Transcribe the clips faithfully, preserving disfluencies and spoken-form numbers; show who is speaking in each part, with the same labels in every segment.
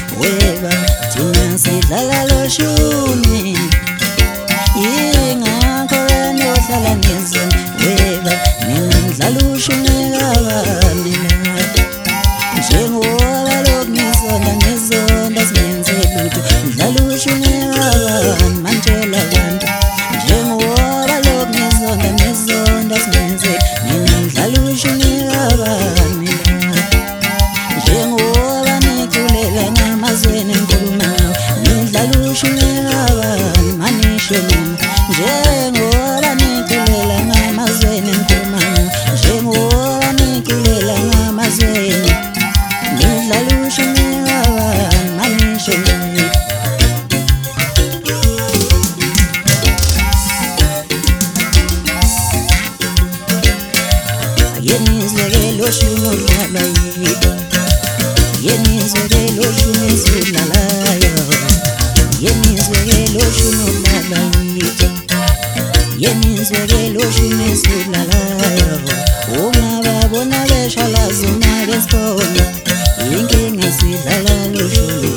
Speaker 1: weba thina sidlala loshuni ingakho wena ohlala ngizona weba mina ngidlala ushuni kabani la njengoba lokhu ngizonda ngizonda singenze lutho ngidlala ushuni kabani mantshela abantu njengoba lokhu ngizonda ngizonda singenze mina ngidlala ushuni kabani njengoba nikulela ngamazweni enkhulumayo ngidlala ushuni kabani manisho mina njengoba nikulela ngamazweni enkhulumayo njengoba nikulela ngamazweni ngidlala ushuni kabani manisho mina yenizwe loshuni odlala yini yenizwe loshuni sidlalayo yenizwe loshuni odlala yini yenizwe loshuni sidlalayo ungababona beshalaza uma besibona inkinga sidlala loshuni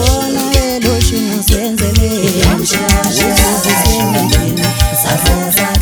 Speaker 1: Uyabona